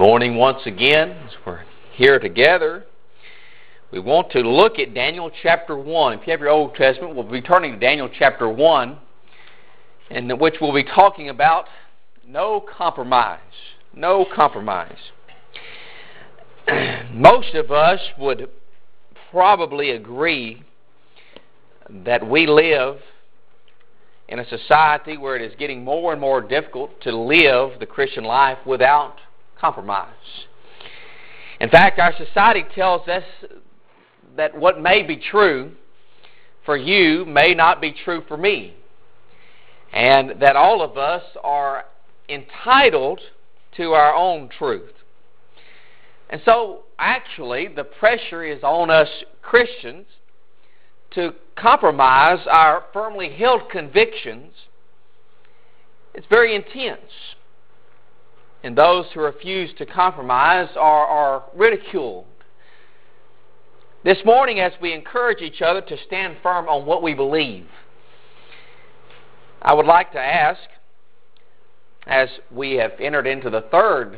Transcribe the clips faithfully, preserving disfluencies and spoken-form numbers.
Morning once again, as we're here together. We want to look at Daniel chapter one. If you have your Old Testament, we'll be turning to Daniel chapter one, in which we'll be talking about no compromise. No compromise. Most of us would probably agree that we live in a society where it is getting more and more difficult to live the Christian life without compromise. In fact, our society tells us that what may be true for you may not be true for me, and that all of us are entitled to our own truth. And so, actually, the pressure is on us Christians to compromise our firmly held convictions. It's very intense. And those who refuse to compromise are, are ridiculed. This morning, as we encourage each other to stand firm on what we believe, I would like to ask, as we have entered into the third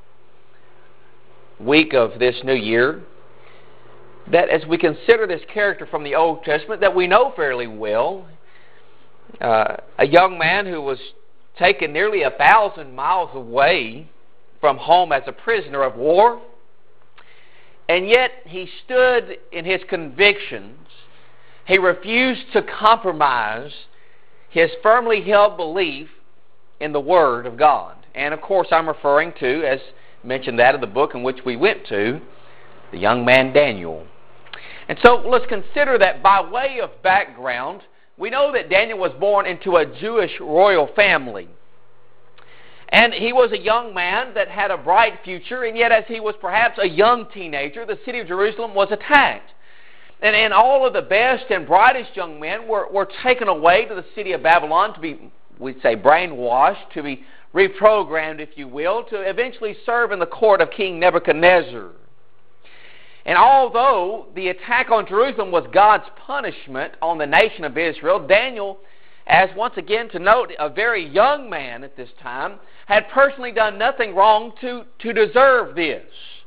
week of this new year, that as we consider this character from the Old Testament that we know fairly well, uh, a young man who was taken nearly a thousand miles away from home as a prisoner of war, and yet he stood in his convictions. He refused to compromise his firmly held belief in the Word of God. And of course I'm referring to, as mentioned that in the book in which we went to, the young man Daniel. And so let's consider that by way of background, we know that Daniel was born into a Jewish royal family. And he was a young man that had a bright future, and yet as he was perhaps a young teenager, the city of Jerusalem was attacked. And, and all of the best and brightest young men were, were taken away to the city of Babylon to be, we'd say, brainwashed, to be reprogrammed, if you will, to eventually serve in the court of King Nebuchadnezzar. And although the attack on Jerusalem was God's punishment on the nation of Israel, Daniel, as once again to note, a very young man at this time, had personally done nothing wrong to, to deserve this.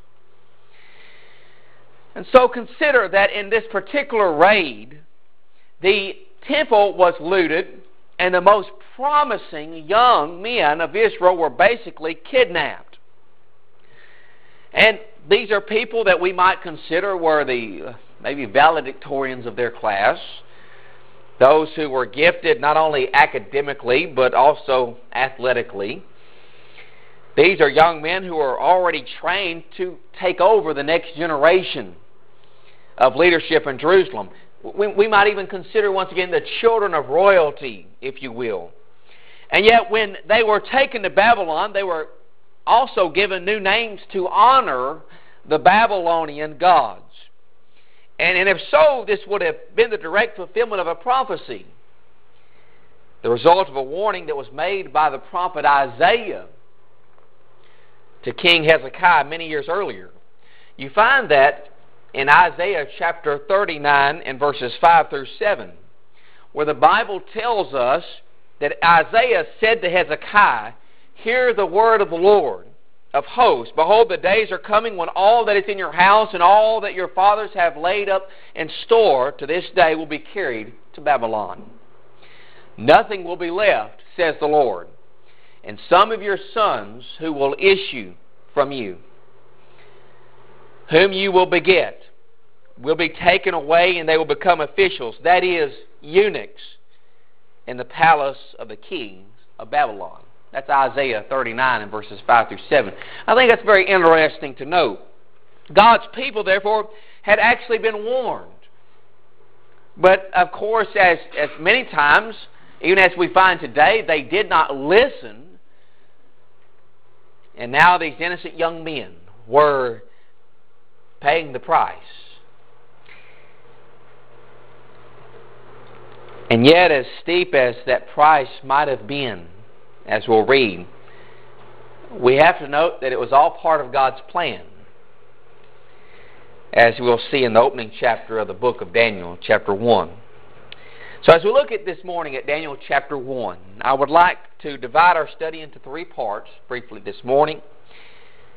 And so consider that in this particular raid, the temple was looted, and the most promising young men of Israel were basically kidnapped. And these are people that we might consider were the uh, maybe valedictorians of their class, those who were gifted not only academically but also athletically. These are young men who are already trained to take over the next generation of leadership in Jerusalem. We, we might even consider once again the children of royalty, if you will. And yet when they were taken to Babylon, they were also given new names to honor the Babylonian gods. And, and if so, this would have been the direct fulfillment of a prophecy, the result of a warning that was made by the prophet Isaiah to King Hezekiah many years earlier. You find that in Isaiah chapter thirty-nine and verses five through seven, where the Bible tells us that Isaiah said to Hezekiah, "Hear the word of the Lord of hosts. Behold, the days are coming when all that is in your house and all that your fathers have laid up in store to this day will be carried to Babylon. Nothing will be left, says the Lord, and some of your sons who will issue from you, whom you will beget, will be taken away, and they will become officials, that is, eunuchs, in the palace of the kings of Babylon." That's Isaiah thirty-nine and verses five through seven. I think that's very interesting to note. God's people, therefore, had actually been warned. But, of course, as, as many times, even as we find today, they did not listen. And now these innocent young men were paying the price. And yet, as steep as that price might have been, as we'll read, we have to note that it was all part of God's plan, as we'll see in the opening chapter of the book of Daniel, chapter one. So as we look at this morning at Daniel chapter one, I would like to divide our study into three parts briefly this morning.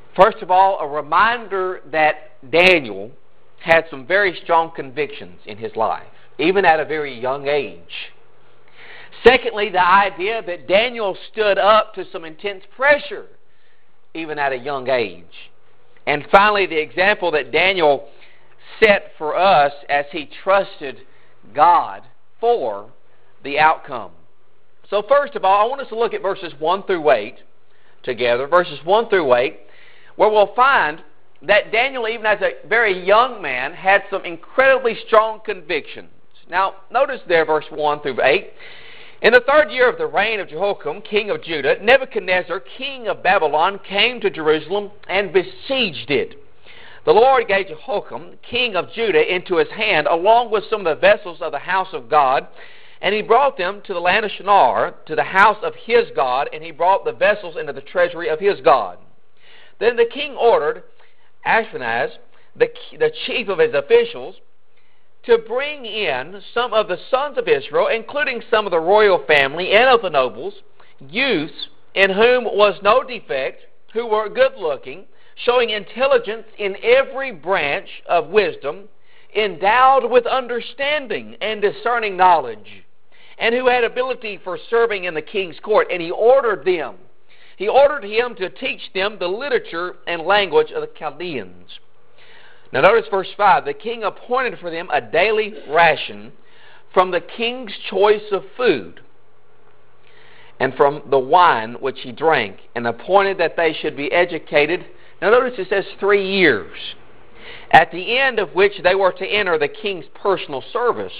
First of all, a reminder that Daniel had some very strong convictions in his life, even at a very young age. Secondly, the idea that Daniel stood up to some intense pressure, even at a young age. And finally, the example that Daniel set for us as he trusted God for the outcome. So first of all, I want us to look at verses one through eight together, verses one through eight, where we'll find that Daniel, even as a very young man, had some incredibly strong convictions. Now, notice there, verse one through eight. In the third year of the reign of Jehoiakim, king of Judah, Nebuchadnezzar, king of Babylon, came to Jerusalem and besieged it. The Lord gave Jehoiakim, king of Judah, into his hand, along with some of the vessels of the house of God, and he brought them to the land of Shinar, to the house of his God, and he brought the vessels into the treasury of his God. Then the king ordered Ashpenaz, the, the chief of his officials, to bring in some of the sons of Israel, including some of the royal family and of the nobles, youths in whom was no defect, who were good-looking, showing intelligence in every branch of wisdom, endowed with understanding and discerning knowledge, and who had ability for serving in the king's court. And he ordered them, he ordered him to teach them the literature and language of the Chaldeans. Now notice verse five. The king appointed for them a daily ration from the king's choice of food and from the wine which he drank, and appointed that they should be educated. Now notice it says three years, at the end of which they were to enter the king's personal service.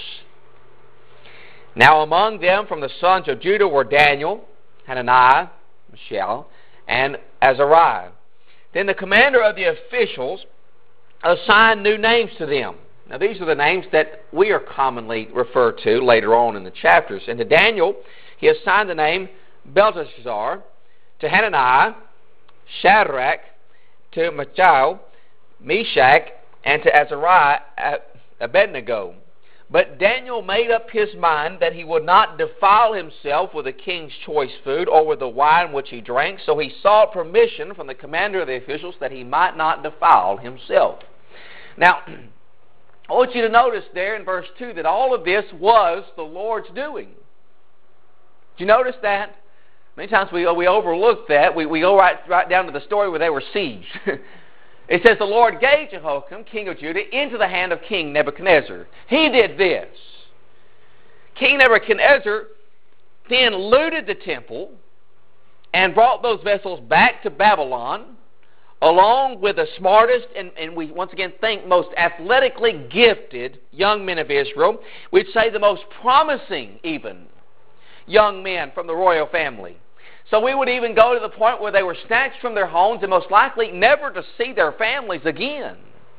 Now among them from the sons of Judah were Daniel, Hananiah, Mishael, and Azariah. Then the commander of the officials assigned new names to them. Now these are the names that we are commonly referred to later on in the chapters. And to Daniel he assigned the name Belteshazzar, to Hananiah, Shadrach, to Mishael, Meshach, and to Azariah, Abednego. But Daniel made up his mind that he would not defile himself with the king's choice food or with the wine which he drank, so he sought permission from the commander of the officials that he might not defile himself. Now, I want you to notice there in verse two that all of this was the Lord's doing. Did you notice that? Many times we, we overlook that. We, we go right, right down to the story where they were sieged. It says the Lord gave Jehoiakim, king of Judah, into the hand of King Nebuchadnezzar. He did this. King Nebuchadnezzar then looted the temple and brought those vessels back to Babylon, along with the smartest and, and we once again think most athletically gifted young men of Israel. We'd say the most promising even young men from the royal family. So we would even go to the point where they were snatched from their homes and most likely never to see their families again.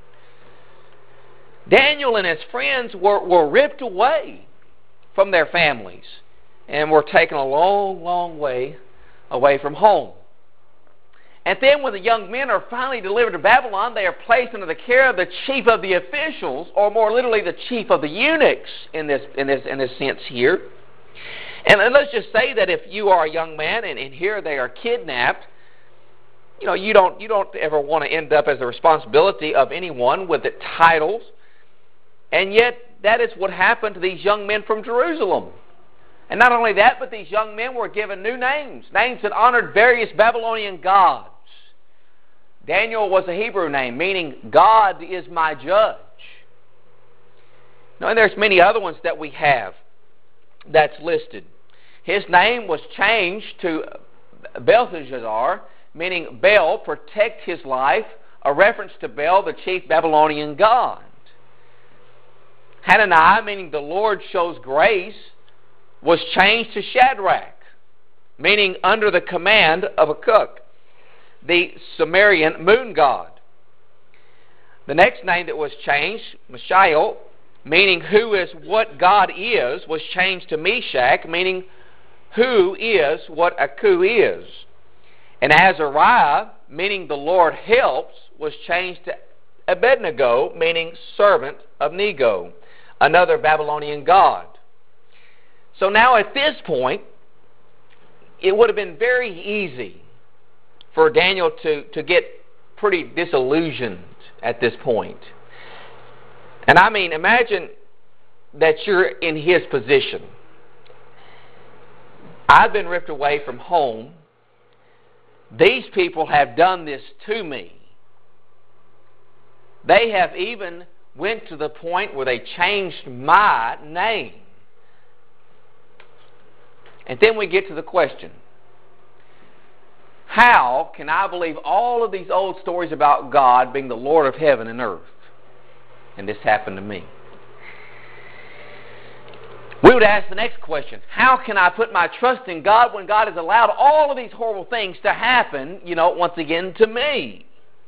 Daniel and his friends were, were ripped away from their families and were taken a long, long way away from home. And then when the young men are finally delivered to Babylon, they are placed under the care of the chief of the officials, or more literally the chief of the eunuchs in this, in this, in this sense here. And let's just say that if you are a young man and, and here they are kidnapped, you know, you don't you don't ever want to end up as the responsibility of anyone with the titles. And yet that is what happened to these young men from Jerusalem. And not only that, but these young men were given new names, names that honored various Babylonian gods. Daniel was a Hebrew name, meaning God is my judge. Now, and there's many other ones that we have that's listed. His name was changed to Belteshazzar, meaning Bel, protect his life, a reference to Bel, the chief Babylonian god. Hananiah, meaning the Lord shows grace, was changed to Shadrach, meaning under the command of a cook, the Sumerian moon god. The next name that was changed, Mishael, meaning who is what God is, was changed to Meshach, meaning who is what Aku is. And Azariah, meaning the Lord helps, was changed to Abednego, meaning servant of Nego, another Babylonian god. So now at this point, it would have been very easy for Daniel to, to get pretty disillusioned at this point. And I mean, imagine that you're in his position. I've been ripped away from home. These people have done this to me. They have even went to the point where they changed my name. And then we get to the question, how can I believe all of these old stories about God being the Lord of heaven and earth? And this happened to me. We would ask the next question, how can I put my trust in God when God has allowed all of these horrible things to happen, you know, once again to me?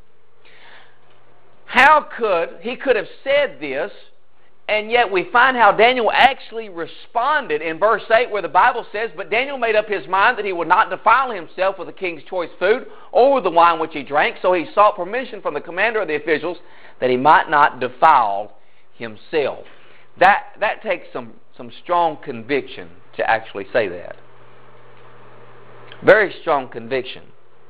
How could, he could have said this, and yet we find how Daniel actually responded in verse eight where the Bible says, but Daniel made up his mind that he would not defile himself with the king's choice food or with the wine which he drank, so he sought permission from the commander of the officials that he might not defile himself. That, that takes some, some strong conviction to actually say that. Very strong conviction.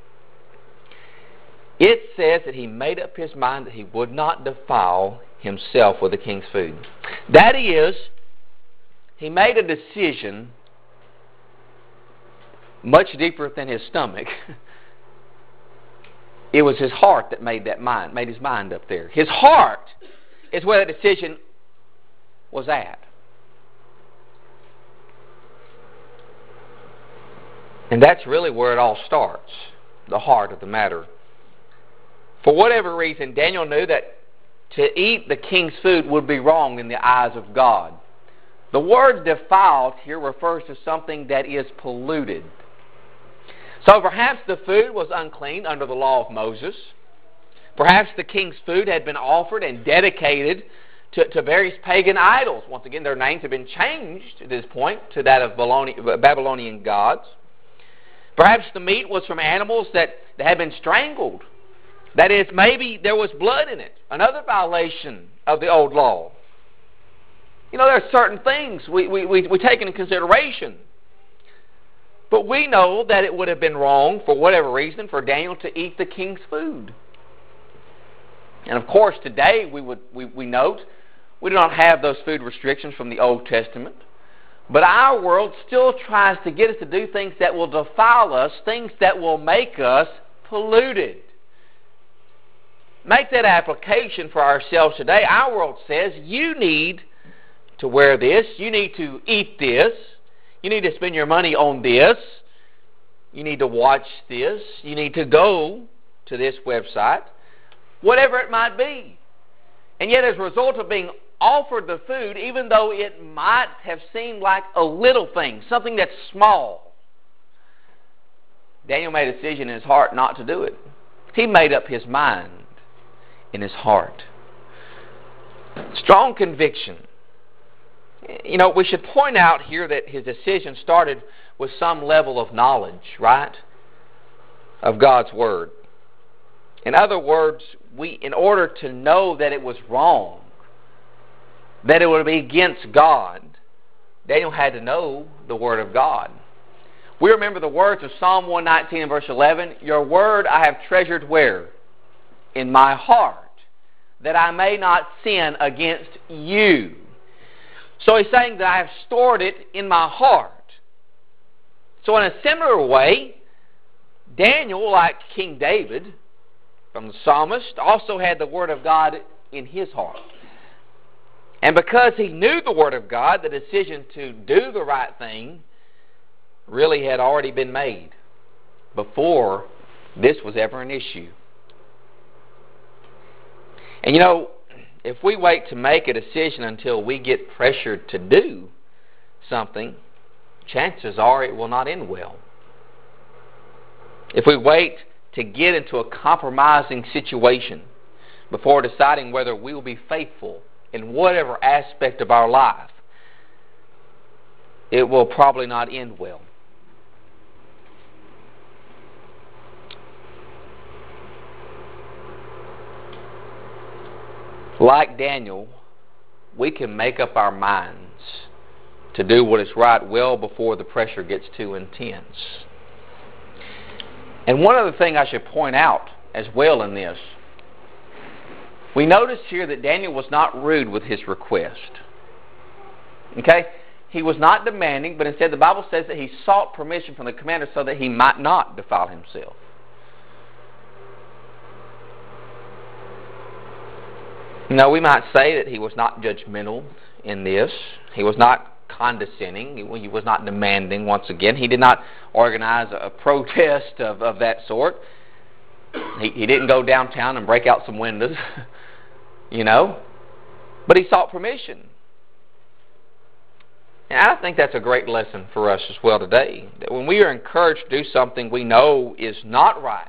It says that he made up his mind that he would not defile himself with the king's food. That is, he made a decision much deeper than his stomach. It was his heart that made that mind, made his mind up there. His heart is where the decision was at. And that's really where it all starts, the heart of the matter. For whatever reason, Daniel knew that to eat the king's food would be wrong in the eyes of God. The word defiled here refers to something that is polluted. So perhaps the food was unclean under the law of Moses. Perhaps the king's food had been offered and dedicated to, to various pagan idols. Once again, their names have been changed at this point to that of Babylonian gods. Perhaps the meat was from animals that, that had been strangled. That is, maybe there was blood in it. Another violation of the old law. You know, there are certain things we, we, we, we take into consideration. But we know that it would have been wrong, for whatever reason, for Daniel to eat the king's food. And of course, today we, would, we, we note we do not have those food restrictions from the Old Testament. But our world still tries to get us to do things that will defile us, things that will make us polluted. Make that application for ourselves today. Our world says you need to wear this, you need to eat this, you need to spend your money on this, you need to watch this, you need to go to this website, whatever it might be. And yet as a result of being offered the food, even though it might have seemed like a little thing, something that's small, Daniel made a decision in his heart not to do it. He made up his mind in his heart. Strong conviction. You know, we should point out here that his decision started with some level of knowledge, right? Of God's Word. In other words, we, in order to know that it was wrong, that it would be against God, Daniel had to know the Word of God. We remember the words of Psalm one nineteen and verse eleven, your Word I have treasured where? In my heart, that I may not sin against you. So he's saying that I have stored it in my heart. So in a similar way, Daniel, like King David, from the psalmist, also had the Word of God in his heart. And because he knew the Word of God, the decision to do the right thing really had already been made before this was ever an issue. And you know, if we wait to make a decision until we get pressured to do something, chances are it will not end well. If we wait to get into a compromising situation before deciding whether we will be faithful in whatever aspect of our life, it will probably not end well. Like Daniel, we can make up our minds to do what is right well before the pressure gets too intense. And one other thing I should point out as well in this. We notice here that Daniel was not rude with his request. Okay? He was not demanding, but instead the Bible says that he sought permission from the commander so that he might not defile himself. Now, we might say that he was not judgmental in this. He was not condescending. He was not demanding once again. He did not organize a protest of, of that sort. He, he didn't go downtown and break out some windows, you know. But he sought permission. And I think that's a great lesson for us as well today. That when we are encouraged to do something we know is not right,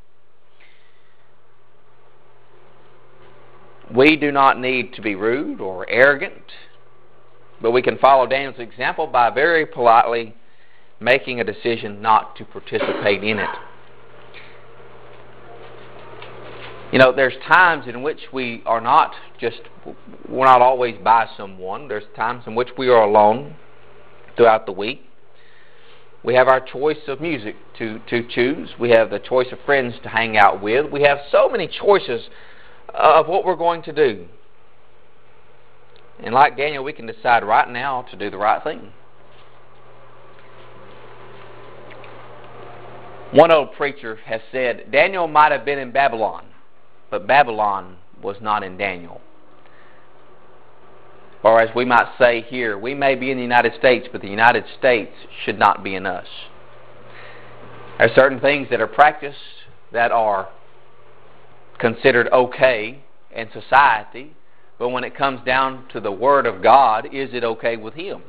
we do not need to be rude or arrogant, but we can follow Daniel's example by very politely making a decision not to participate in it. You know, there's times in which we are not just, we're not always by someone. There's times in which we are alone throughout the week. We have our choice of music to, to choose. We have the choice of friends to hang out with. We have so many choices of what we're going to do. And like Daniel, we can decide right now to do the right thing. One old preacher has said, Daniel might have been in Babylon, but Babylon was not in Daniel. Or as we might say here, we may be in the United States, but the United States should not be in us. There are certain things that are practiced that are considered okay in society, but when it comes down to the Word of God, is it okay with Him?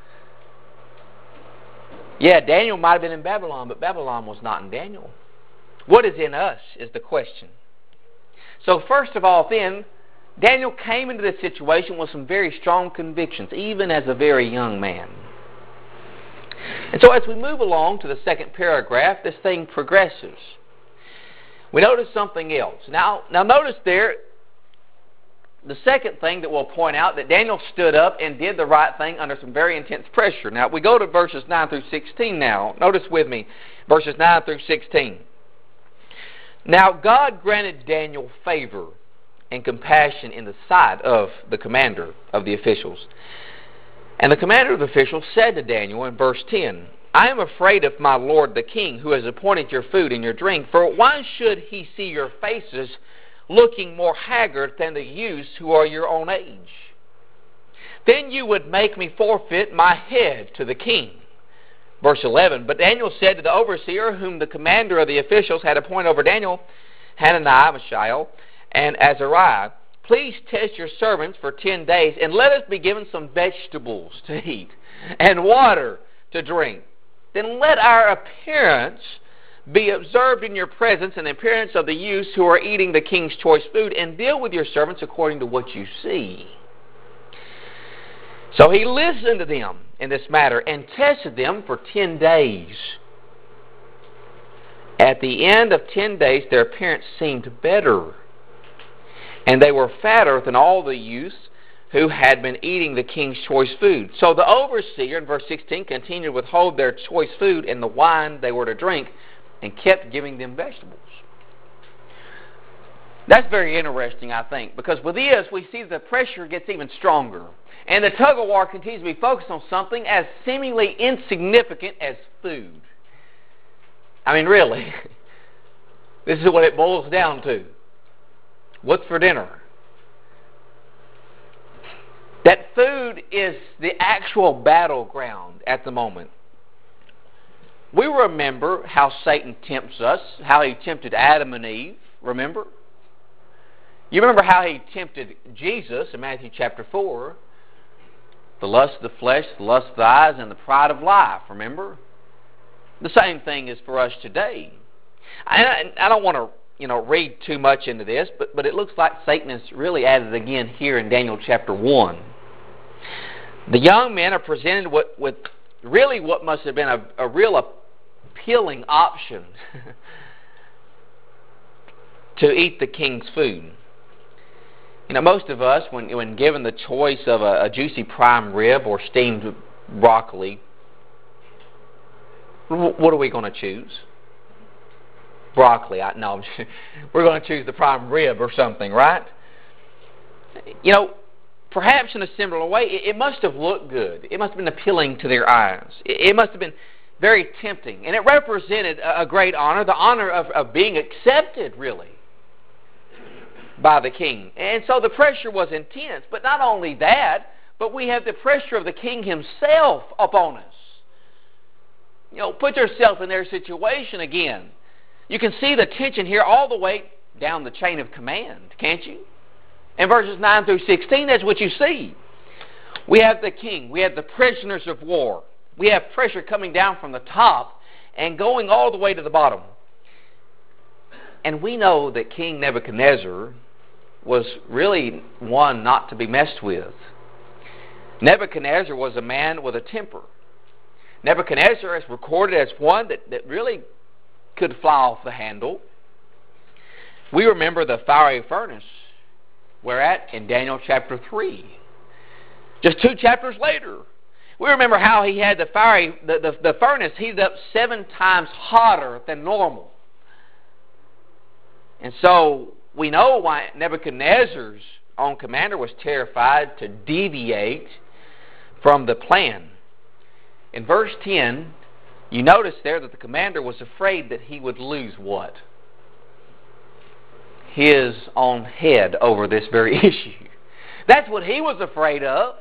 Yeah, Daniel might have been in Babylon, but Babylon was not in Daniel. What is in us is the question. So first of all then, Daniel came into this situation with some very strong convictions, even as a very young man. And so as we move along to the second paragraph, this thing progresses. We notice something else. Now, now notice there, the second thing that we'll point out, that Daniel stood up and did the right thing under some very intense pressure. Now, we go to verses nine through sixteen now. Notice with me, verses nine through sixteen. Now, God granted Daniel favor and compassion in the sight of the commander of the officials. And the commander of the officials said to Daniel in verse ten, I am afraid of my lord the king, who has appointed your food and your drink, for why should he see your faces looking more haggard than the youths who are your own age? Then you would make me forfeit my head to the king. Verse eleven, but Daniel said to the overseer, whom the commander of the officials had appointed over Daniel, Hananiah, Mishael, and Azariah, please test your servants for ten days, and let us be given some vegetables to eat, and water to drink. Then let our appearance be observed in your presence, and the appearance of the youths who are eating the king's choice food, and deal with your servants according to what you see. So he listened to them in this matter, and tested them for ten days. At the end of ten days, their appearance seemed better, and they were fatter than all the youths who had been eating the king's choice food. So the overseer, in verse sixteen, continued to withhold their choice food and the wine they were to drink, and kept giving them vegetables. That's very interesting, I think, because with this, we see the pressure gets even stronger. And the tug-of-war continues to be focused on something as seemingly insignificant as food. I mean, really, this is what it boils down to. What's for dinner? That food is the actual battleground at the moment. We remember how Satan tempts us, how he tempted Adam and Eve, remember? You remember how he tempted Jesus in Matthew chapter four. The lust of the flesh, the lust of the eyes, and the pride of life, remember? The same thing is for us today. I, I don't want to you know, read too much into this, but, but it looks like Satan is really at it again here in Daniel chapter one. The young men are presented with, with really what must have been a, a real appealing option to eat the king's food. You know, most of us, when, when given the choice of a, a juicy prime rib or steamed broccoli, what are we going to choose? broccoli. I, no, we're going to choose the prime rib or something, right? You know, perhaps in a similar way, it, it must have looked good. It must have been appealing to their eyes. It, it must have been very tempting. And it represented a, a great honor, the honor of, of being accepted, really, by the king. And so the pressure was intense. But not only that, but we have the pressure of the king himself upon us. You know, put yourself in their situation again. You can see the tension here all the way down the chain of command, can't you? In verses nine through sixteen, that's what you see. We have the king. We have the prisoners of war. We have pressure coming down from the top and going all the way to the bottom. And we know that King Nebuchadnezzar was really one not to be messed with. Nebuchadnezzar was a man with a temper. Nebuchadnezzar is recorded as one that, that really could fly off the handle. We remember the fiery furnace. We're at in Daniel chapter three. Just two chapters later. We remember how he had the fiery, the, the, the furnace heated up seven times hotter than normal. And so we know why Nebuchadnezzar's own commander was terrified to deviate from the plan. In verse ten, you notice there that the commander was afraid that he would lose what? His own head over this very issue. That's what he was afraid of.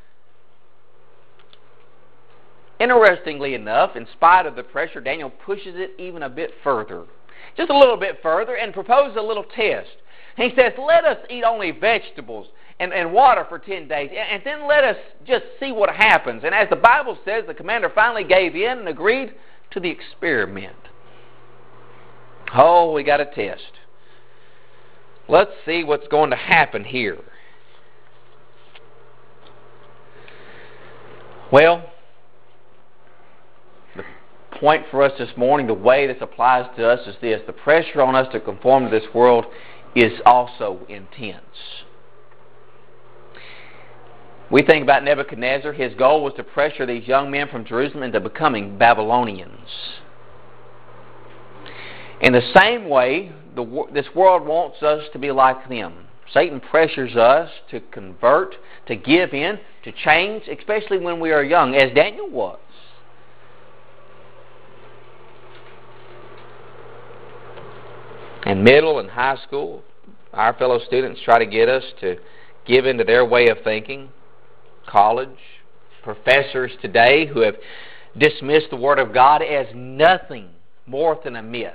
Interestingly enough, in spite of the pressure, Daniel pushes it even a bit further. Just a little bit further, and proposes a little test. He says, let us eat only vegetables and, and water for ten days, and, and then let us just see what happens. And as the Bible says, the commander finally gave in and agreed to the experiment. Oh, we got a test. Let's see what's going to happen here. Well, the point for us this morning, the way this applies to us is this. The pressure on us to conform to this world is also intense. We think about Nebuchadnezzar. His goal was to pressure these young men from Jerusalem into becoming Babylonians. In the same way, the, this world wants us to be like them. Satan pressures us to convert, to give in, to change, especially when we are young, as Daniel was. In middle and high school, our fellow students try to get us to give into their way of thinking. College, professors today who have dismissed the Word of God as nothing more than a myth.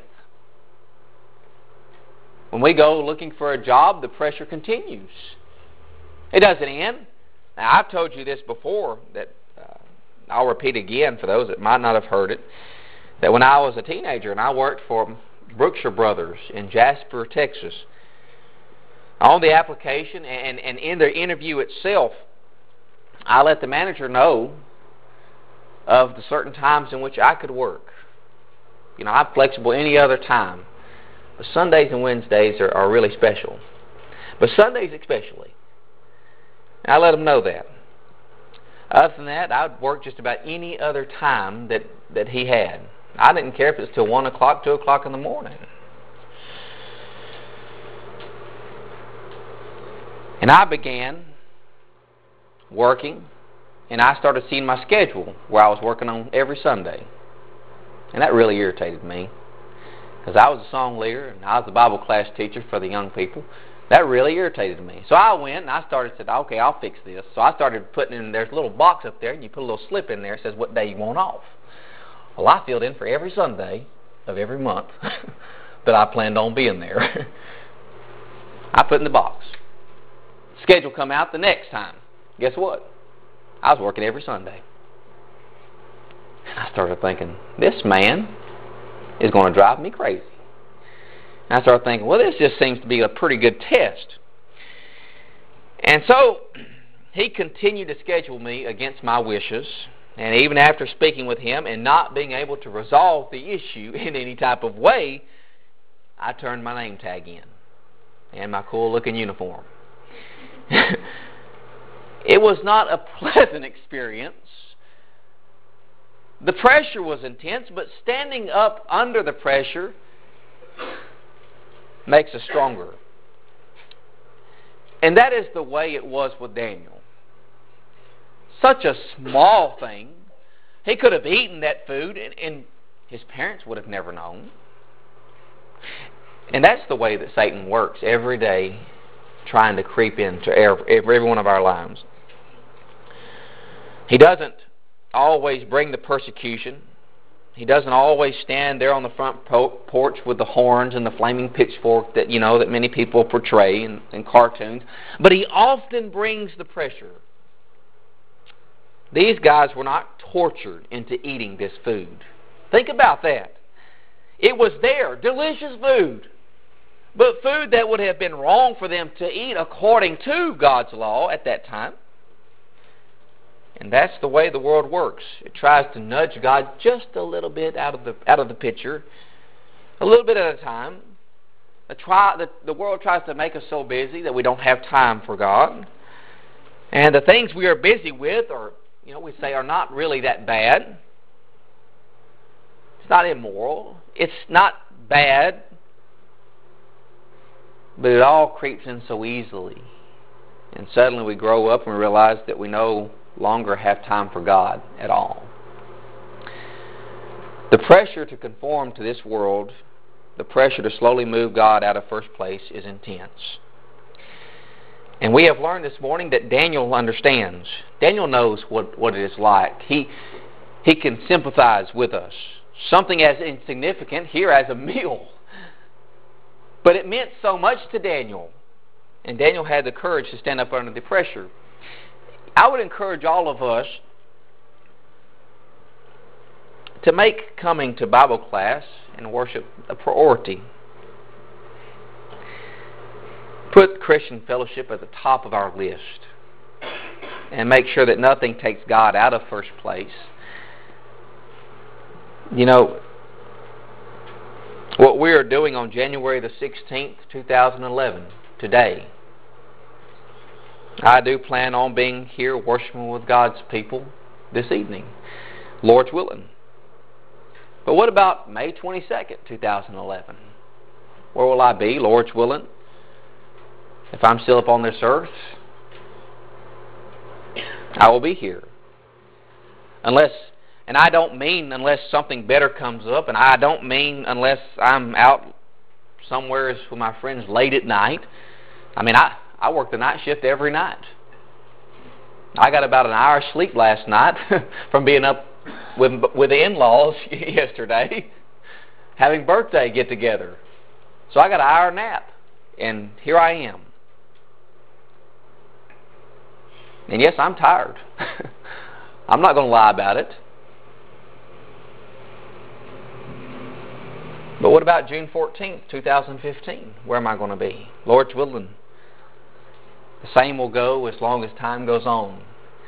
When we go looking for a job, the pressure continues. It doesn't end. Now, I've told you this before, that uh, I'll repeat again for those that might not have heard it, that when I was a teenager and I worked for Brookshire Brothers in Jasper, Texas, on the application and, and in the interview itself, I let the manager know of the certain times in which I could work. You know, I'm flexible any other time. But Sundays and Wednesdays are, are really special. But Sundays especially. I let them know that. Other than that, I'd work just about any other time that, that he had. I didn't care if it was till one o'clock, two o'clock in the morning. And I began working, and I started seeing my schedule where I was working on every Sunday. And that really irritated me, because I was a song leader and I was a Bible class teacher for the young people. That really irritated me. So I went and I started said, okay, I'll fix this. So I started putting in, there's a little box up there, and you put a little slip in there that says what day you want off. Well, I filled in for every Sunday of every month that I planned on being there. I put in the box. Schedule come out the next time. Guess what? I was working every Sunday. And I started thinking, this man is going to drive me crazy. And I started thinking, well, this just seems to be a pretty good test. And so he continued to schedule me against my wishes. And even after speaking with him and not being able to resolve the issue in any type of way, I turned my name tag in and my cool-looking uniform. It was not a pleasant experience. The pressure was intense, but standing up under the pressure makes us stronger. And that is the way it was with Daniel. Such a small thing. He could have eaten that food, and, and his parents would have never known. And that's the way that Satan works every day, trying to creep into every, every one of our lives. He doesn't always bring the persecution. He doesn't always stand there on the front porch with the horns and the flaming pitchfork that, you know, that many people portray in, in cartoons. But he often brings the pressure. These guys were not tortured into eating this food. Think about that. It was there, delicious food. But food that would have been wrong for them to eat according to God's law at that time. And that's the way the world works. It tries to nudge God just a little bit out of the out of the picture, a little bit at a time. The, try, the, the world tries to make us so busy that we don't have time for God. And the things we are busy with are, you know, we say are not really that bad. It's not immoral. It's not bad. But it all creeps in so easily. And suddenly we grow up and we realize that we no longer have time for God at all. The pressure to conform to this world, the pressure to slowly move God out of first place is intense. And we have learned this morning that Daniel understands. Daniel knows what, what it is like. He, he can sympathize with us. Something as insignificant here as a meal. But it meant so much to Daniel. And Daniel had the courage to stand up under the pressure. I would encourage all of us to make coming to Bible class and worship a priority. Put Christian fellowship at the top of our list. And make sure that nothing takes God out of first place. You know, what we are doing on January the sixteenth, two thousand eleven, today, I do plan on being here worshiping with God's people this evening, Lord's willing. But what about May twenty-second, two thousand eleven? Where will I be, Lord's willing? If I'm still upon this earth, I will be here. Unless, and I don't mean unless something better comes up, and I don't mean unless I'm out somewhere with my friends late at night. I mean, I, I work the night shift every night. I got about an hour's sleep last night from being up with, with the in-laws yesterday, having birthday get-together. So I got an hour nap, and here I am. And yes, I'm tired. I'm not going to lie about it. But what about June fourteenth, two thousand fifteen? Where am I going to be? Lord's willing. The same will go as long as time goes on.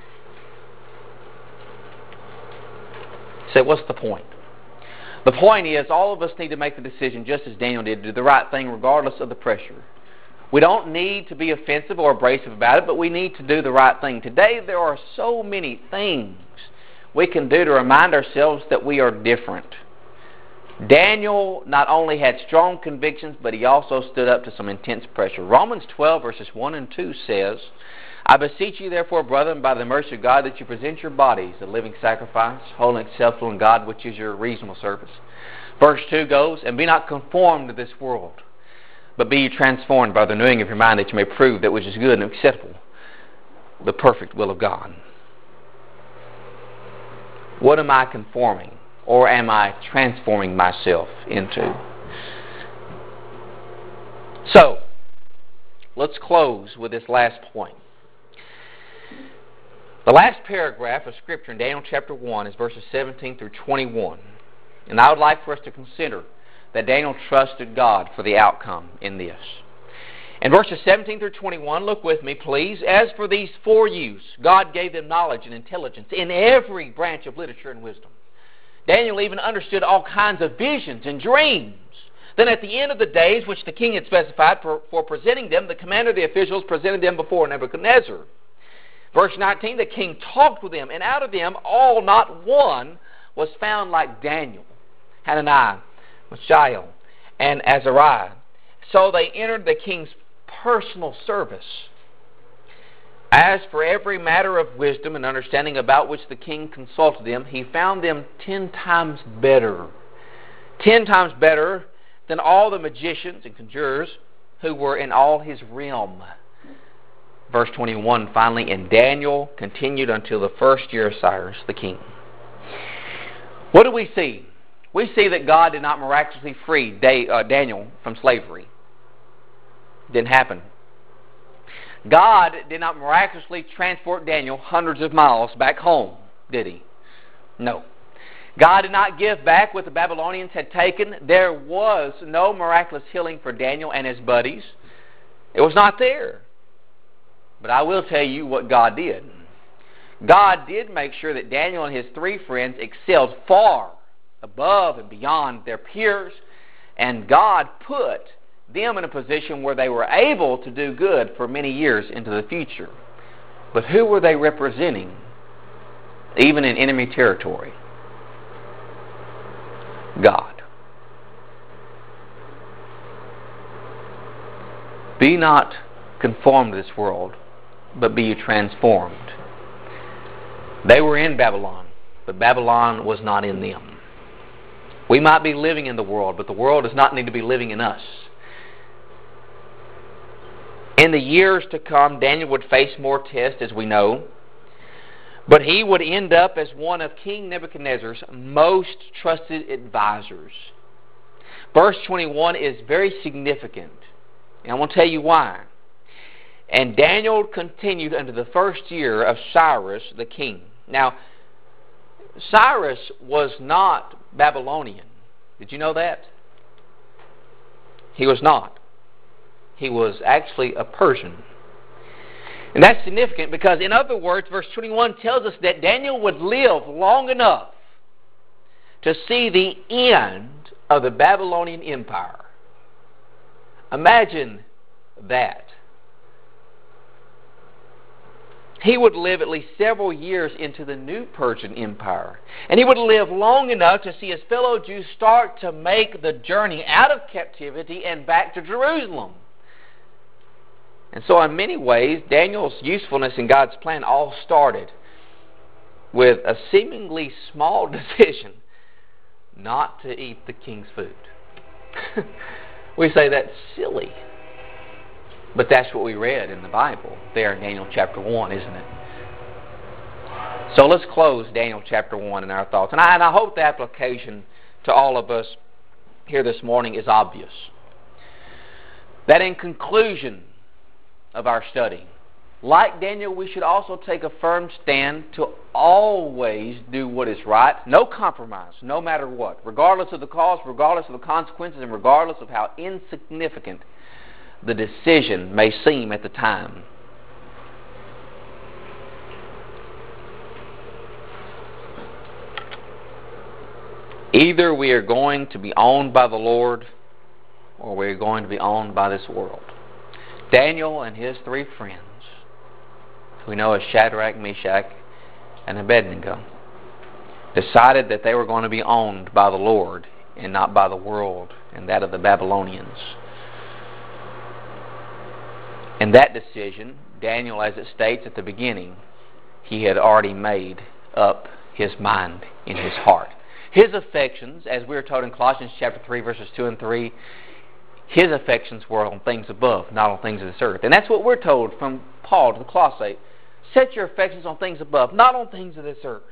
So what's the point? The point is all of us need to make the decision just as Daniel did, to do the right thing regardless of the pressure. We don't need to be offensive or abrasive about it, but we need to do the right thing. Today there are so many things we can do to remind ourselves that we are different. Daniel not only had strong convictions, but he also stood up to some intense pressure. Romans twelve verses one and two says, I beseech you therefore, brethren, by the mercy of God, that you present your bodies a living sacrifice, holy and acceptable in God, which is your reasonable service. Verse two goes, and be not conformed to this world, but be ye transformed by the renewing of your mind, that you may prove that which is good and acceptable, the perfect will of God. What am I conforming, or am I transforming myself into? So, let's close with this last point. The last paragraph of Scripture in Daniel chapter one is verses seventeen through twenty-one. And I would like for us to consider that Daniel trusted God for the outcome in this. In verses seventeen through twenty-one, look with me, please. As for these four youths, God gave them knowledge and intelligence in every branch of literature and wisdom. Daniel even understood all kinds of visions and dreams. Then at the end of the days, which the king had specified for, for presenting them, the commander of the officials presented them before Nebuchadnezzar. Verse nineteen, the king talked with them, and out of them all, not one, was found like Daniel, Hananiah, Mishael, and Azariah. So they entered the king's personal service. As for every matter of wisdom and understanding about which the king consulted them, he found them ten times better. Ten times better than all the magicians and conjurers who were in all his realm. Verse twenty-one, finally, and Daniel continued until the first year of Cyrus the king. What do we see? We see that God did not miraculously free Daniel from slavery. Didn't happen. God did not miraculously transport Daniel hundreds of miles back home, did he? No. God did not give back what the Babylonians had taken. There was no miraculous healing for Daniel and his buddies. It was not there. But I will tell you what God did. God did make sure that Daniel and his three friends excelled far above and beyond their peers, and God put them in a position where they were able to do good for many years into the future. But who were they representing, even in enemy territory? God. Be not conformed to this world, but be you transformed. They were in Babylon, but Babylon was not in them. We might be living in the world, but the world does not need to be living in us. In the years to come, Daniel would face more tests, as we know, but he would end up as one of King Nebuchadnezzar's most trusted advisors. Verse twenty-one is very significant, and I want to tell you why. And Daniel continued unto the first year of Cyrus the king. Now, Cyrus was not Babylonian. Did you know that? He was not. He was actually a Persian. And that's significant because, in other words, verse twenty-one tells us that Daniel would live long enough to see the end of the Babylonian Empire. Imagine that. He would live at least several years into the new Persian Empire. And he would live long enough to see his fellow Jews start to make the journey out of captivity and back to Jerusalem. And so in many ways, Daniel's usefulness in God's plan all started with a seemingly small decision not to eat the king's food. We say that's silly. But that's what we read in the Bible there in Daniel chapter one, isn't it? So let's close Daniel chapter one in our thoughts. And I, and I hope the application to all of us here this morning is obvious. That in conclusion of our study, like Daniel, we should also take a firm stand to always do what is right. No compromise, no matter what. Regardless of the cost, regardless of the consequences, and regardless of how insignificant the decision may seem at the time. Either we are going to be owned by the Lord, or we are going to be owned by this world. Daniel and his three friends, who we know as Shadrach, Meshach, and Abednego, decided that they were going to be owned by the Lord and not by the world and that of the Babylonians. And that decision, Daniel, as it states at the beginning, he had already made up his mind in his heart. His affections, as we are told in Colossians chapter three, verses two and three, his affections were on things above, not on things of this earth. And that's what we're told from Paul to the Colossae. Set your affections on things above, not on things of this earth.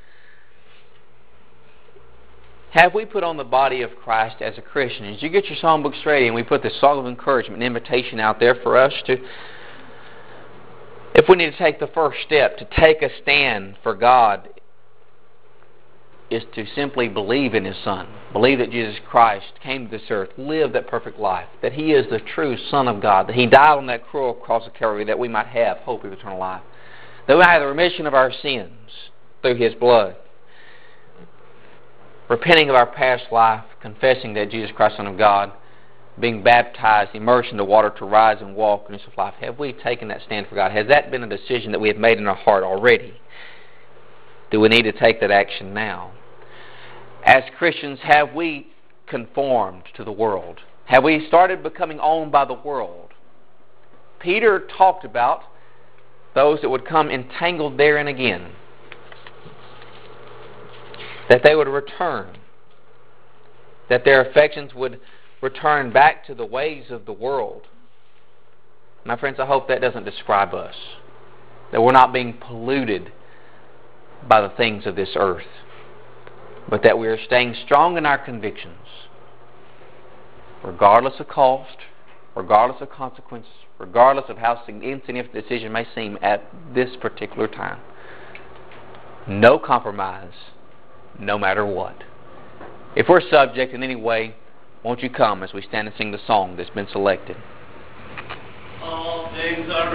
Have we put on the body of Christ as a Christian? As you get your songbooks ready and we put this song of encouragement and invitation out there for us to, if we need to take the first step to take a stand for God, is to simply believe in His Son. Believe that Jesus Christ came to this earth, lived that perfect life, that He is the true Son of God, that He died on that cruel cross of Calvary that we might have hope of eternal life, that we might have the remission of our sins through His blood. Repenting of our past life, confessing that Jesus Christ, Son of God, being baptized, immersed in the water to rise and walk in this life. Have we taken that stand for God? Has that been a decision that we have made in our heart already? Do we need to take that action now? As Christians, have we conformed to the world? Have we started becoming owned by the world? Peter talked about those that would come entangled therein again, that they would return, that their affections would return back to the ways of the world. My friends, I hope that doesn't describe us, that we're not being polluted by the things of this earth, but that we are staying strong in our convictions, regardless of cost, regardless of consequences, regardless of how insignificant the decision may seem at this particular time. No compromise, no matter what. If we're subject in any way, won't you come as we stand and sing the song that's been selected? All things are